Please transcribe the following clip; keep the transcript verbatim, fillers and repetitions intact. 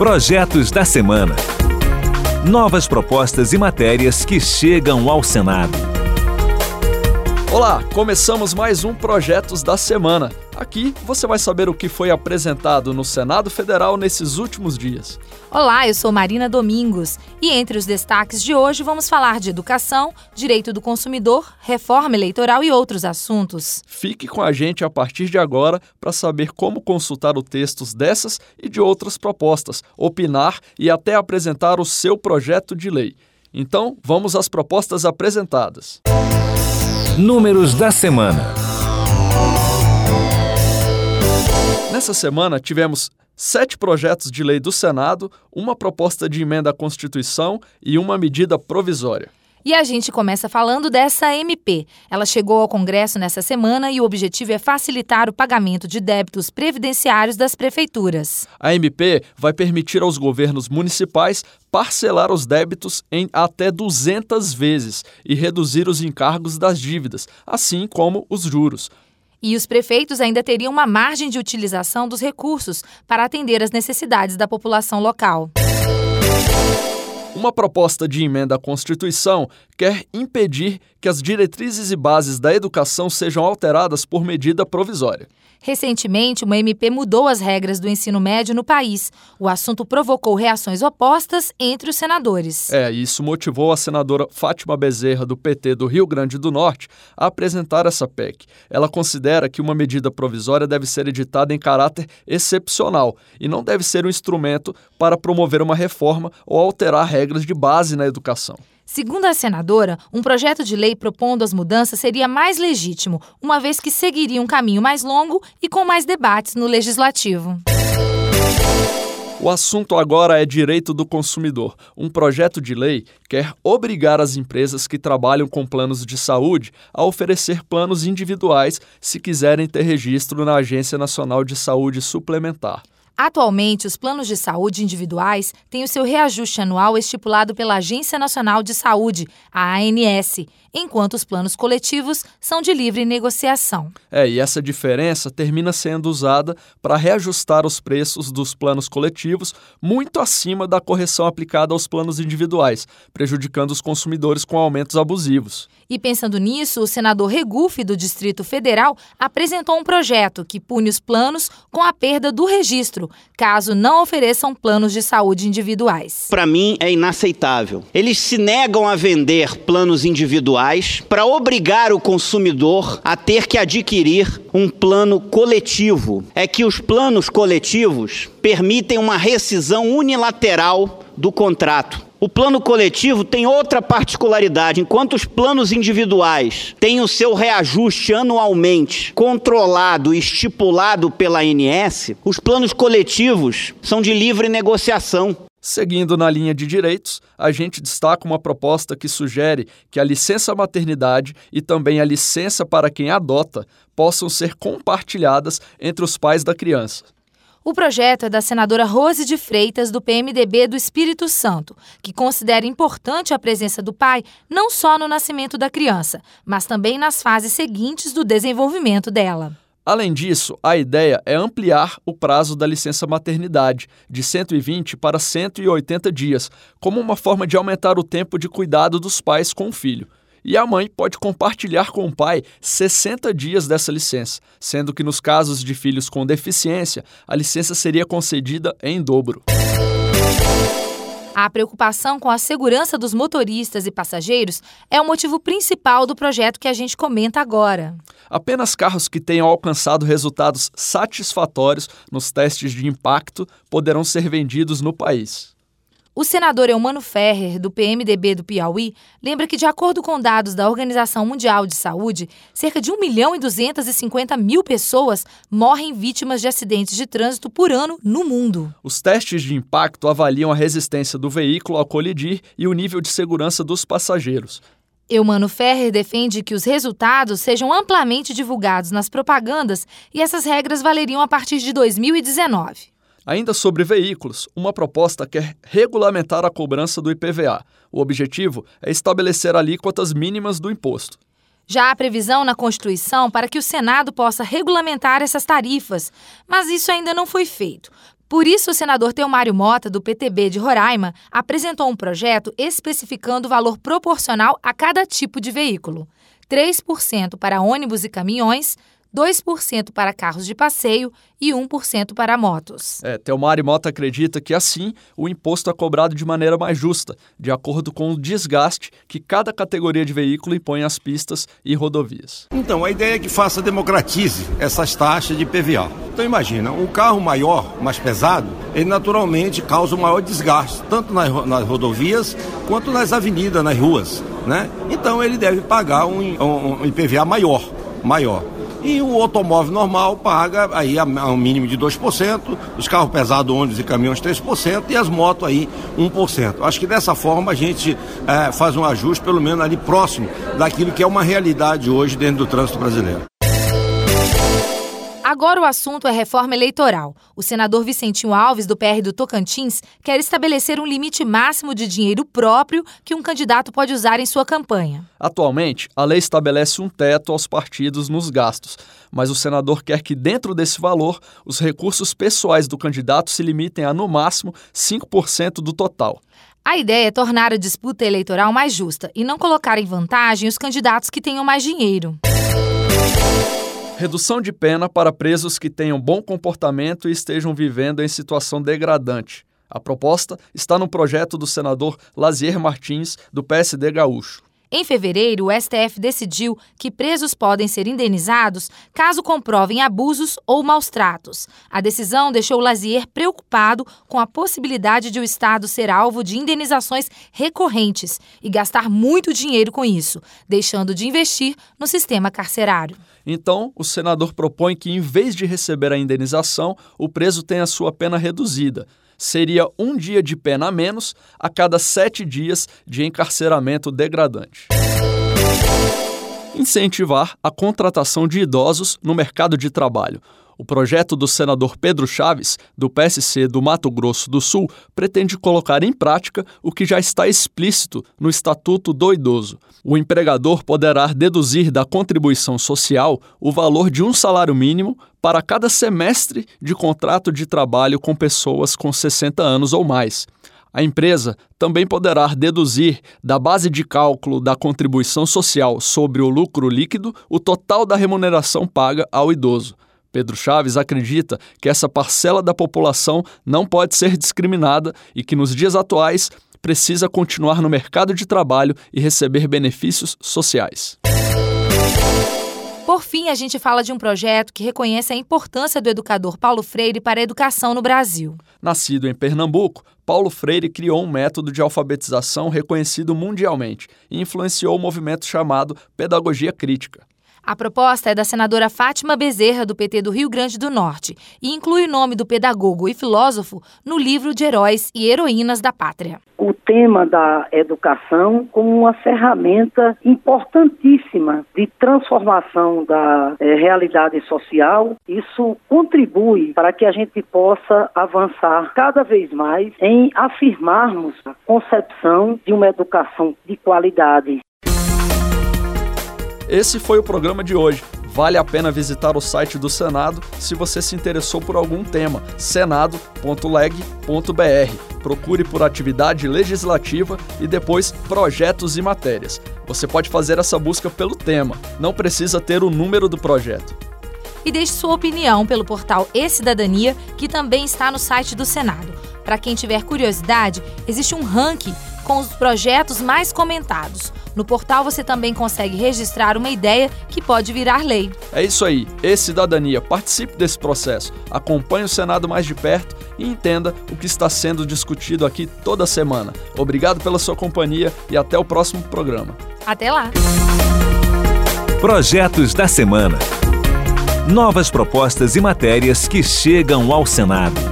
Projetos da Semana. Novas propostas e matérias que chegam ao Senado. Olá, começamos mais um Projetos da Semana. Aqui você vai saber o que foi apresentado no Senado Federal nesses últimos dias. Olá, eu sou Marina Domingos e entre os destaques de hoje vamos falar de educação, direito do consumidor, reforma eleitoral e outros assuntos. Fique com a gente a partir de agora para saber como consultar os textos dessas e de outras propostas, opinar e até apresentar o seu projeto de lei. Então, vamos às propostas apresentadas. Números da semana. Nessa semana, tivemos sete projetos de lei do Senado, uma proposta de emenda à Constituição e uma medida provisória. E a gente começa falando dessa M P. Ela chegou ao Congresso nessa semana e o objetivo é facilitar o pagamento de débitos previdenciários das prefeituras. A M P vai permitir aos governos municipais parcelar os débitos em até duzentas vezes e reduzir os encargos das dívidas, assim como os juros. E os prefeitos ainda teriam uma margem de utilização dos recursos para atender às necessidades da população local. Uma proposta de emenda à Constituição quer impedir que as diretrizes e bases da educação sejam alteradas por medida provisória. Recentemente, uma M P mudou as regras do ensino médio no país. O assunto provocou reações opostas entre os senadores. É, isso motivou a senadora Fátima Bezerra, do P T do Rio Grande do Norte, a apresentar essa P E C. Ela considera que uma medida provisória deve ser editada em caráter excepcional e não deve ser um instrumento para promover uma reforma ou alterar regras de base na educação. Segundo a senadora, um projeto de lei propondo as mudanças seria mais legítimo, uma vez que seguiria um caminho mais longo e com mais debates no Legislativo. O assunto agora é direito do consumidor. Um projeto de lei quer obrigar as empresas que trabalham com planos de saúde a oferecer planos individuais se quiserem ter registro na Agência Nacional de Saúde Suplementar. Atualmente, os planos de saúde individuais têm o seu reajuste anual estipulado pela Agência Nacional de Saúde, a ANS, enquanto os planos coletivos são de livre negociação. É, e essa diferença termina sendo usada para reajustar os preços dos planos coletivos muito acima da correção aplicada aos planos individuais, prejudicando os consumidores com aumentos abusivos. E pensando nisso, o senador Regufe, do Distrito Federal, apresentou um projeto que pune os planos com a perda do registro, caso não ofereçam planos de saúde individuais. Para mim, é inaceitável. Eles se negam a vender planos individuais para obrigar o consumidor a ter que adquirir um plano coletivo. É que os planos coletivos permitem uma rescisão unilateral do contrato. O plano coletivo tem outra particularidade. Enquanto os planos individuais têm o seu reajuste anualmente controlado e estipulado pela A N S, os planos coletivos são de livre negociação. Seguindo na linha de direitos, a gente destaca uma proposta que sugere que a licença maternidade e também a licença para quem adota possam ser compartilhadas entre os pais da criança. O projeto é da senadora Rose de Freitas, do P M D B do Espírito Santo, que considera importante a presença do pai não só no nascimento da criança, mas também nas fases seguintes do desenvolvimento dela. Além disso, a ideia é ampliar o prazo da licença maternidade, de cento e vinte para cento e oitenta dias, como uma forma de aumentar o tempo de cuidado dos pais com o filho. E a mãe pode compartilhar com o pai sessenta dias dessa licença, sendo que nos casos de filhos com deficiência, a licença seria concedida em dobro. A preocupação com a segurança dos motoristas e passageiros é o motivo principal do projeto que a gente comenta agora. Apenas carros que tenham alcançado resultados satisfatórios nos testes de impacto poderão ser vendidos no país. O senador Eumano Ferrer, do P M D B do Piauí, lembra que, de acordo com dados da Organização Mundial de Saúde, cerca de um milhão e duzentas e cinquenta mil pessoas morrem vítimas de acidentes de trânsito por ano no mundo. Os testes de impacto avaliam a resistência do veículo ao colidir e o nível de segurança dos passageiros. Eumano Ferrer defende que os resultados sejam amplamente divulgados nas propagandas e essas regras valeriam a partir de dois mil e dezenove. Ainda sobre veículos, uma proposta quer regulamentar a cobrança do I P V A. O objetivo é estabelecer alíquotas mínimas do imposto. Já há previsão na Constituição para que o Senado possa regulamentar essas tarifas, mas isso ainda não foi feito. Por isso, o senador Teomário Mota, do P T B de Roraima, apresentou um projeto especificando o valor proporcional a cada tipo de veículo. três por cento para ônibus e caminhões, dois por cento para carros de passeio e um por cento para motos. É, Teomário Mota acredita que, assim, o imposto é cobrado de maneira mais justa, de acordo com o desgaste que cada categoria de veículo impõe às pistas e rodovias. Então, a ideia é que faça, democratize essas taxas de I P V A. Então, imagina, um carro maior, mais pesado, ele naturalmente causa um maior desgaste, tanto nas, nas rodovias quanto nas avenidas, nas ruas, né? Então, ele deve pagar um, um, um I P V A maior, maior. E o automóvel normal paga aí a um mínimo de dois por cento, os carros pesados, ônibus e caminhões três por cento e as motos aí um por cento. Acho que dessa forma a gente é, faz um ajuste pelo menos ali próximo daquilo que é uma realidade hoje dentro do trânsito brasileiro. Agora o assunto é reforma eleitoral. O senador Vicentinho Alves, do P R do Tocantins, quer estabelecer um limite máximo de dinheiro próprio que um candidato pode usar em sua campanha. Atualmente, a lei estabelece um teto aos partidos nos gastos, mas o senador quer que, dentro desse valor, os recursos pessoais do candidato se limitem a, no máximo, cinco por cento do total. A ideia é tornar a disputa eleitoral mais justa e não colocar em vantagem os candidatos que tenham mais dinheiro. Redução de pena para presos que tenham bom comportamento e estejam vivendo em situação degradante. A proposta está no projeto do senador Lazier Martins, do P S D gaúcho. Em fevereiro, o S T F decidiu que presos podem ser indenizados caso comprovem abusos ou maus-tratos. A decisão deixou Lazier preocupado com a possibilidade de o Estado ser alvo de indenizações recorrentes e gastar muito dinheiro com isso, deixando de investir no sistema carcerário. Então, o senador propõe que, em vez de receber a indenização, o preso tenha sua pena reduzida. Seria um dia de pena a menos a cada sete dias de encarceramento degradante. Incentivar a contratação de idosos no mercado de trabalho. O projeto do senador Pedro Chaves, do P S C do Mato Grosso do Sul, pretende colocar em prática o que já está explícito no Estatuto do Idoso. O empregador poderá deduzir da contribuição social o valor de um salário mínimo para cada semestre de contrato de trabalho com pessoas com sessenta anos ou mais. A empresa também poderá deduzir da base de cálculo da contribuição social sobre o lucro líquido o total da remuneração paga ao idoso. Pedro Chaves acredita que essa parcela da população não pode ser discriminada e que, nos dias atuais, precisa continuar no mercado de trabalho e receber benefícios sociais. Por fim, a gente fala de um projeto que reconhece a importância do educador Paulo Freire para a educação no Brasil. Nascido em Pernambuco, Paulo Freire criou um método de alfabetização reconhecido mundialmente e influenciou o movimento chamado Pedagogia Crítica. A proposta é da senadora Fátima Bezerra, do P T do Rio Grande do Norte, e inclui o nome do pedagogo e filósofo no livro de Heróis e Heroínas da Pátria. O tema da educação como uma ferramenta importantíssima de transformação da eh, realidade social, isso contribui para que a gente possa avançar cada vez mais em afirmarmos a concepção de uma educação de qualidade. Esse foi o programa de hoje. Vale a pena visitar o site do Senado se você se interessou por algum tema, senado ponto leg ponto b r. Procure por atividade legislativa e depois projetos e matérias. Você pode fazer essa busca pelo tema, não precisa ter o número do projeto. E deixe sua opinião pelo portal E-Cidadania, que também está no site do Senado. Para quem tiver curiosidade, existe um ranking com os projetos mais comentados. No portal você também consegue registrar uma ideia que pode virar lei. É isso aí, E-Cidadania, participe desse processo, acompanhe o Senado mais de perto e entenda o que está sendo discutido aqui toda semana. Obrigado pela sua companhia e até o próximo programa. Até lá! Projetos da Semana. Novas propostas e matérias que chegam ao Senado.